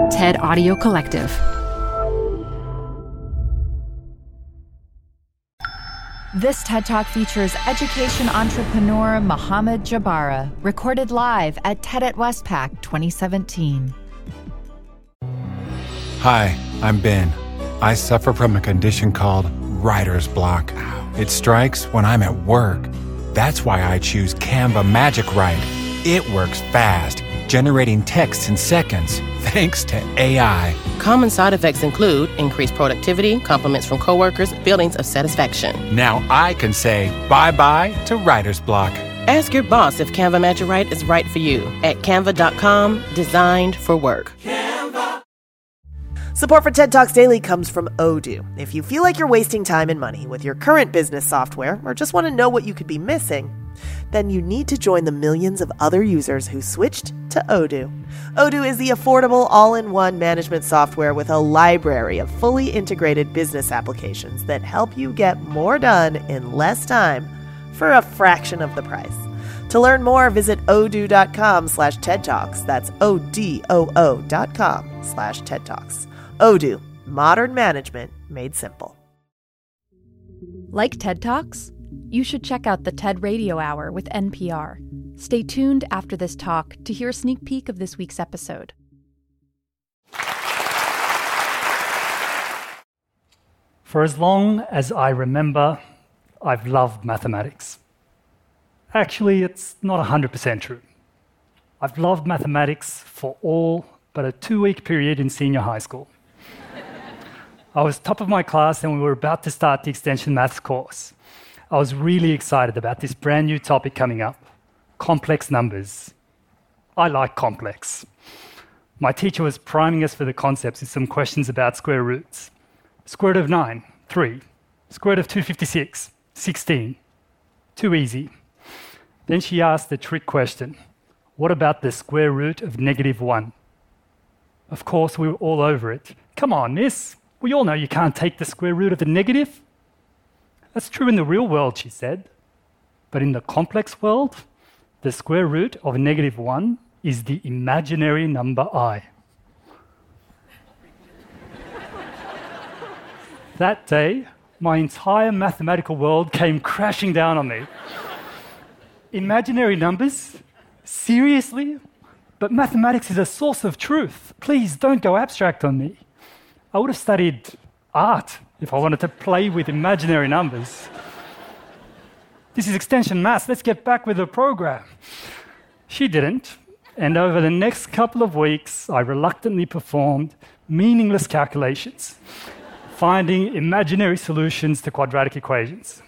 TED Audio Collective. This TED Talk features education entrepreneur Mohammed Jabara, recorded live at TED at Westpac 2017. Hi, I'm Ben. I suffer from a condition called writer's block. It strikes when I'm at work. That's why I choose Canva Magic Write. It works fast, generating text in seconds, thanks to AI. Common side effects include increased productivity, compliments from coworkers, feelings of satisfaction. Now I can say bye-bye to writer's block. Ask your boss if Canva Magic Write is right for you at canva.com, designed for work. Support for TED Talks Daily comes from Odoo. If you feel like you're wasting time and money with your current business software or just want to know what you could be missing, then you need to join the millions of other users who switched to Odoo. Odoo is the affordable all-in-one management software with a library of fully integrated business applications that help you get more done in less time for a fraction of the price. To learn more, visit odoo.com/TED Talks. That's ODOO.com/TED Talks. Odoo, modern management made simple. Like TED Talks? You should check out the TED Radio Hour with NPR. Stay tuned after this talk to hear a sneak peek of this week's episode. For as long as I remember, I've loved mathematics. Actually, it's not 100% true. I've loved mathematics for all but a 2-week period in senior high school. I was top of my class and we were about to start the extension maths course. I was really excited about this brand new topic coming up, complex numbers. I like complex. My teacher was priming us for the concepts with some questions about square roots. Square root of 9, 3. Square root of 256, 16. Too easy. Then she asked the trick question, what about the square root of -1? Of course, we were all over it. Come on, miss. We all know you can't take the square root of the negative. That's true in the real world, she said. But in the complex world, the square root of -1 is the imaginary number I. That day, my entire mathematical world came crashing down on me. Imaginary numbers? Seriously? But mathematics is a source of truth. Please don't go abstract on me. I would have studied art if I wanted to play with imaginary numbers. This is extension maths. Let's get back with the program. She didn't. And over the next couple of weeks, I reluctantly performed meaningless calculations, finding imaginary solutions to quadratic equations.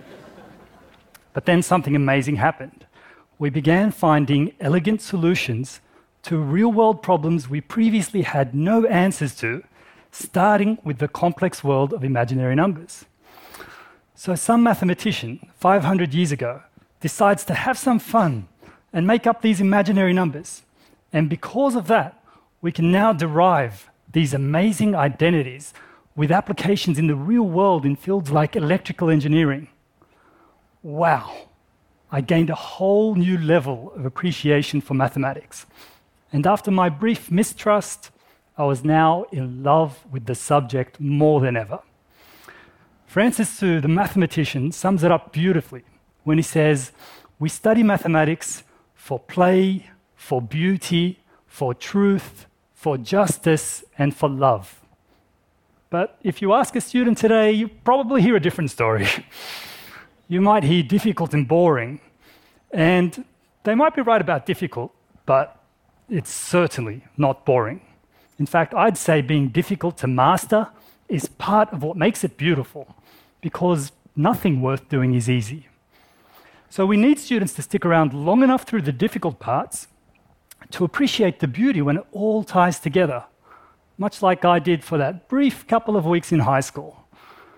But then something amazing happened. We began finding elegant solutions to real-world problems we previously had no answers to, starting with the complex world of imaginary numbers. So some mathematician, 500 years ago, decides to have some fun and make up these imaginary numbers. And because of that, we can now derive these amazing identities with applications in the real world in fields like electrical engineering. Wow, I gained a whole new level of appreciation for mathematics. And after my brief mistrust, I was now in love with the subject more than ever. Francis Su, the mathematician, sums it up beautifully when he says, we study mathematics for play, for beauty, for truth, for justice, and for love. But if you ask a student today, you probably hear a different story. You might hear difficult and boring, and they might be right about difficult, but it's certainly not boring. In fact, I'd say being difficult to master is part of what makes it beautiful, because nothing worth doing is easy. So we need students to stick around long enough through the difficult parts to appreciate the beauty when it all ties together, much like I did for that brief couple of weeks in high school.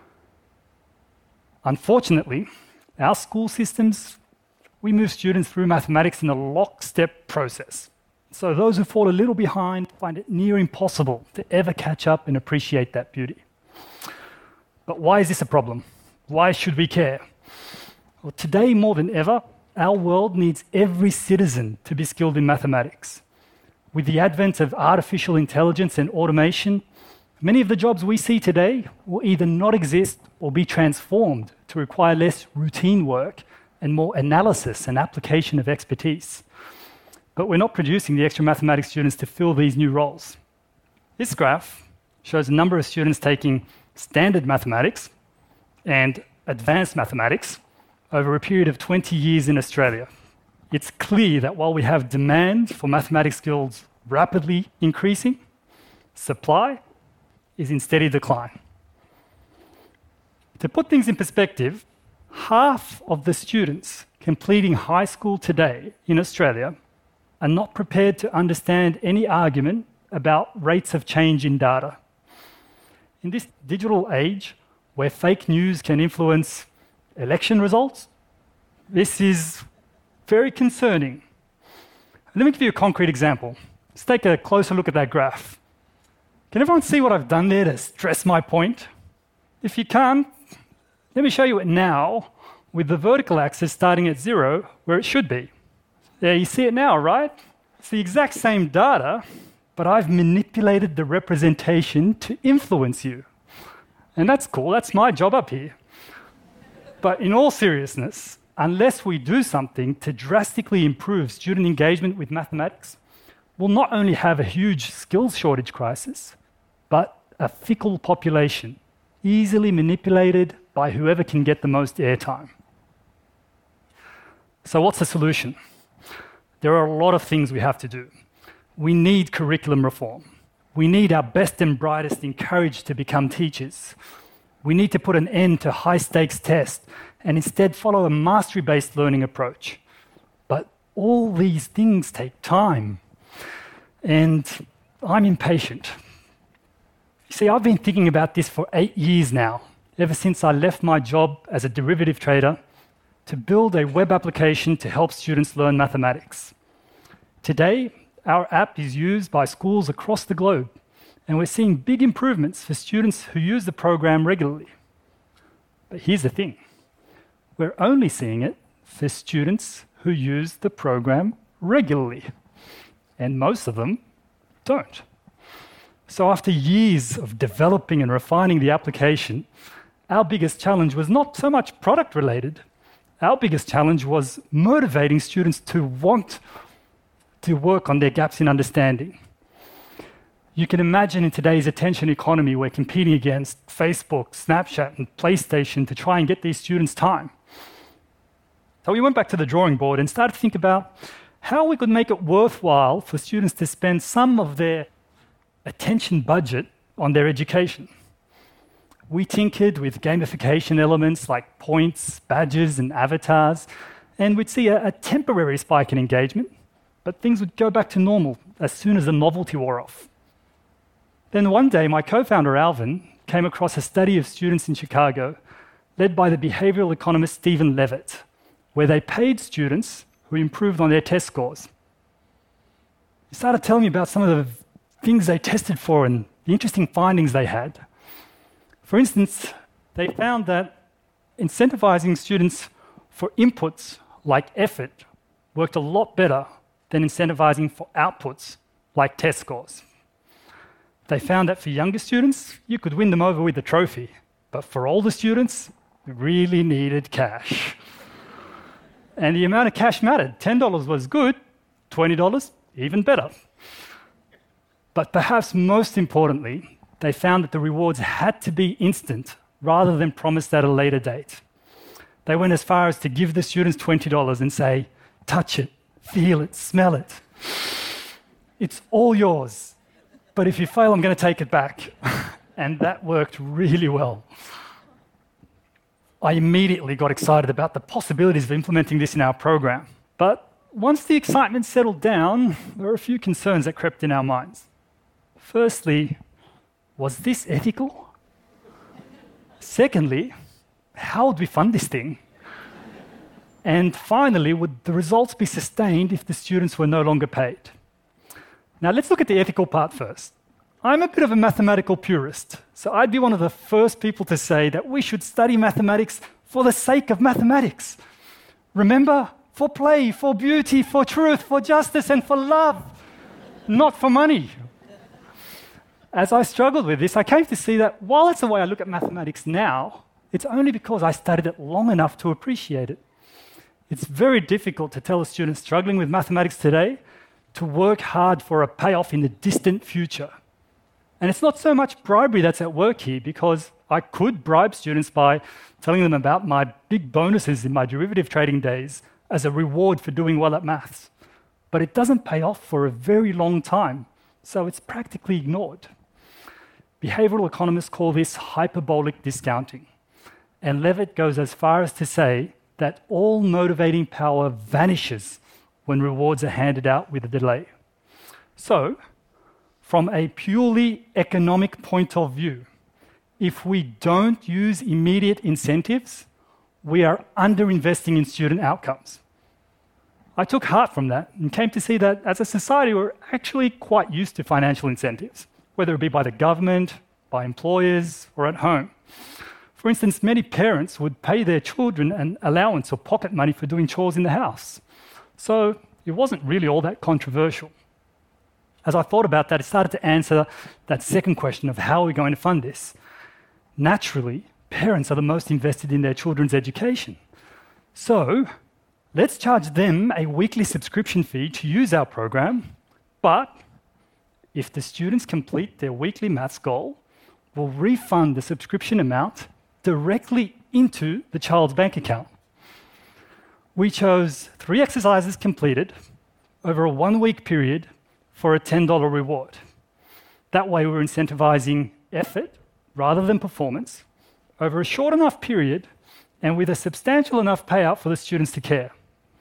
Unfortunately, our school systems, we move students through mathematics in a lockstep process. So those who fall a little behind find it near impossible to ever catch up and appreciate that beauty. But why is this a problem? Why should we care? Well, today more than ever, our world needs every citizen to be skilled in mathematics. With the advent of artificial intelligence and automation, many of the jobs we see today will either not exist or be transformed to require less routine work and more analysis and application of expertise. But we're not producing the extra mathematics students to fill these new roles. This graph shows the number of students taking standard mathematics and advanced mathematics over a period of 20 years in Australia. It's clear that while we have demand for mathematics skills rapidly increasing, supply is in steady decline. To put things in perspective, half of the students completing high school today in Australia are not prepared to understand any argument about rates of change in data. In this digital age, where fake news can influence election results, this is very concerning. Let me give you a concrete example. Let's take a closer look at that graph. Can everyone see what I've done there to stress my point? If you can't, let me show you it now with the vertical axis starting at 0, where it should be. There, you see it now, right? It's the exact same data, but I've manipulated the representation to influence you. And that's cool, that's my job up here. But in all seriousness, unless we do something to drastically improve student engagement with mathematics, we'll not only have a huge skills shortage crisis, but a fickle population, easily manipulated by whoever can get the most airtime. So what's the solution? There are a lot of things we have to do. We need curriculum reform. We need our best and brightest encouraged to become teachers. We need to put an end to high-stakes tests and instead follow a mastery-based learning approach. But all these things take time. And I'm impatient. You see, I've been thinking about this for 8 years now, ever since I left my job as a derivative trader to build a web application to help students learn mathematics. Today, our app is used by schools across the globe, and we're seeing big improvements for students who use the program regularly. But here's the thing. We're only seeing it for students who use the program regularly, and most of them don't. So after years of developing and refining the application, our biggest challenge was not so much product-related. Our biggest challenge was motivating students to want to work on their gaps in understanding. You can imagine in today's attention economy, we're competing against Facebook, Snapchat, and PlayStation to try and get these students time. So we went back to the drawing board and started to think about how we could make it worthwhile for students to spend some of their attention budget on their education. We tinkered with gamification elements like points, badges, and avatars, and we'd see a temporary spike in engagement, but things would go back to normal as soon as the novelty wore off. Then one day, my co-founder Alvin came across a study of students in Chicago led by the behavioral economist Stephen Levitt, where they paid students who improved on their test scores. He started telling me about some of the things they tested for and the interesting findings they had. For instance, they found that incentivizing students for inputs like effort worked a lot better than incentivizing for outputs like test scores. They found that for younger students, you could win them over with a trophy, but for older students, you really needed cash. And the amount of cash mattered. $10 was good, $20, even better. But perhaps most importantly, they found that the rewards had to be instant rather than promised at a later date. They went as far as to give the students $20 and say, touch it, feel it, smell it. It's all yours. But if you fail, I'm going to take it back. And that worked really well. I immediately got excited about the possibilities of implementing this in our program. But once the excitement settled down, there were a few concerns that crept in our minds. Firstly, was this ethical? Secondly, how would we fund this thing? And finally, would the results be sustained if the students were no longer paid? Now, let's look at the ethical part first. I'm a bit of a mathematical purist, so I'd be one of the first people to say that we should study mathematics for the sake of mathematics. Remember, for play, for beauty, for truth, for justice, and for love. not for money. As I struggled with this, I came to see that while it's the way I look at mathematics now, it's only because I studied it long enough to appreciate it. It's very difficult to tell a student struggling with mathematics today to work hard for a payoff in the distant future. And it's not so much bribery that's at work here, because I could bribe students by telling them about my big bonuses in my derivative trading days as a reward for doing well at maths. But it doesn't pay off for a very long time, so it's practically ignored. Behavioral economists call this hyperbolic discounting. And Levitt goes as far as to say that all motivating power vanishes when rewards are handed out with a delay. So, from a purely economic point of view, if we don't use immediate incentives, we are underinvesting in student outcomes. I took heart from that and came to see that as a society, we're actually quite used to financial incentives, whether it be by the government, by employers, or at home. For instance, many parents would pay their children an allowance or pocket money for doing chores in the house. So it wasn't really all that controversial. As I thought about that, I started to answer that second question of how are we going to fund this? Naturally, parents are the most invested in their children's education. So let's charge them a weekly subscription fee to use our program, but if the students complete their weekly maths goal, we'll refund the subscription amount directly into the child's bank account. We chose 3 exercises completed over a 1-week period for a $10 reward. That way we're incentivizing effort rather than performance over a short enough period and with a substantial enough payout for the students to care.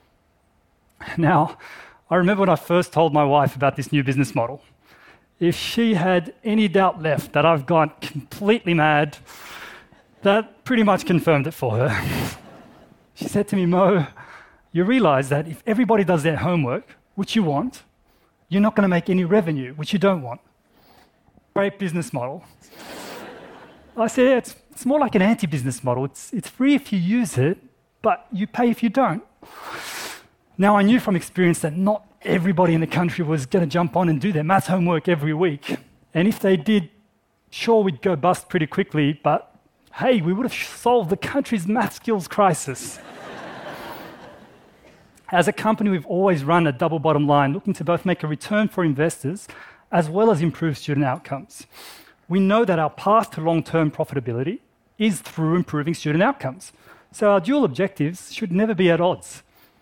Now, I remember when I first told my wife about this new business model. If she had any doubt left that I've gone completely mad, that pretty much confirmed it for her. She said to me, Mo, you realize that if everybody does their homework, which you want, you're not going to make any revenue, which you don't want. Great business model. I said, yeah, it's more like an anti-business model. It's free if you use it, but you pay if you don't. Now, I knew from experience that not everybody in the country was going to jump on and do their maths homework every week. And if they did, sure, we'd go bust pretty quickly, but hey, we would have solved the country's math skills crisis. As a company, we've always run a double bottom line, looking to both make a return for investors as well as improve student outcomes. We know that our path to long-term profitability is through improving student outcomes. So our dual objectives should never be at odds.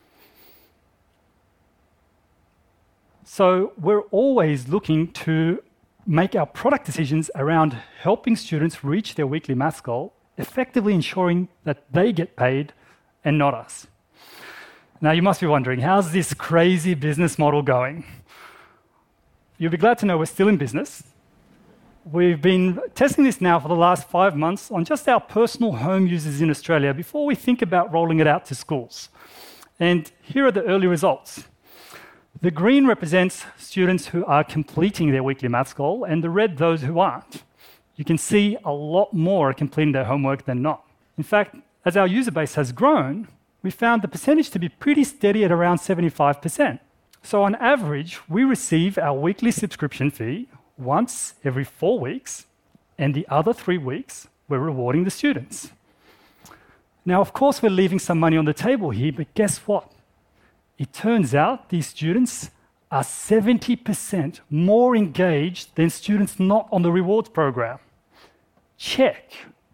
So we're always looking to make our product decisions around helping students reach their weekly maths goal, effectively ensuring that they get paid and not us. Now, you must be wondering, how's this crazy business model going? You'll be glad to know we're still in business. We've been testing this now for the last 5 months on just our personal home users in Australia before we think about rolling it out to schools. And here are the early results. The green represents students who are completing their weekly maths goal, and the red those who aren't. You can see a lot more are completing their homework than not. In fact, as our user base has grown, we found the percentage to be pretty steady at around 75%. So on average, we receive our weekly subscription fee once every 4 weeks, and the other 3 weeks, we're rewarding the students. Now, of course, we're leaving some money on the table here, but guess what? It turns out these students are 70% more engaged than students not on the rewards program. Check.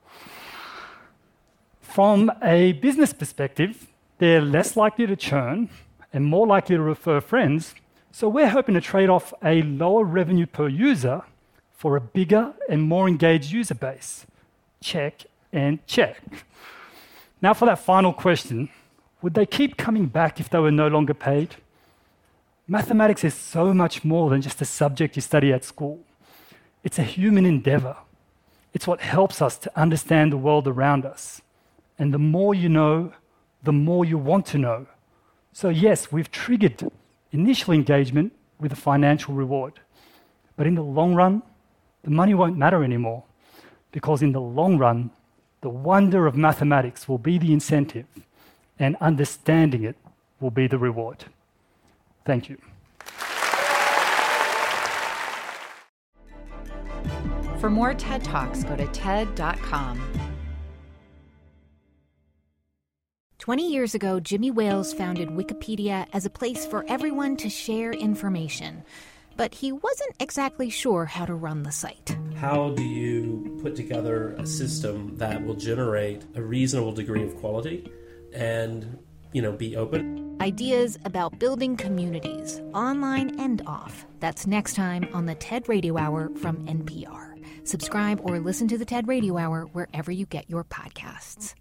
From a business perspective, they're less likely to churn and more likely to refer friends, so we're hoping to trade off a lower revenue per user for a bigger and more engaged user base. Check and check. Now for that final question, would they keep coming back if they were no longer paid? Mathematics is so much more than just a subject you study at school. It's a human endeavor. It's what helps us to understand the world around us. And the more you know, the more you want to know. So yes, we've triggered initial engagement with a financial reward. But in the long run, the money won't matter anymore, because in the long run, the wonder of mathematics will be the incentive, and understanding it will be the reward. Thank you. For more TED Talks, go to TED.com. 20 years ago, Jimmy Wales founded Wikipedia as a place for everyone to share information. But he wasn't exactly sure how to run the site. How do you put together a system that will generate a reasonable degree of quality and, be open? Ideas about building communities, online and off. That's next time on the TED Radio Hour from NPR. Subscribe or listen to the TED Radio Hour wherever you get your podcasts.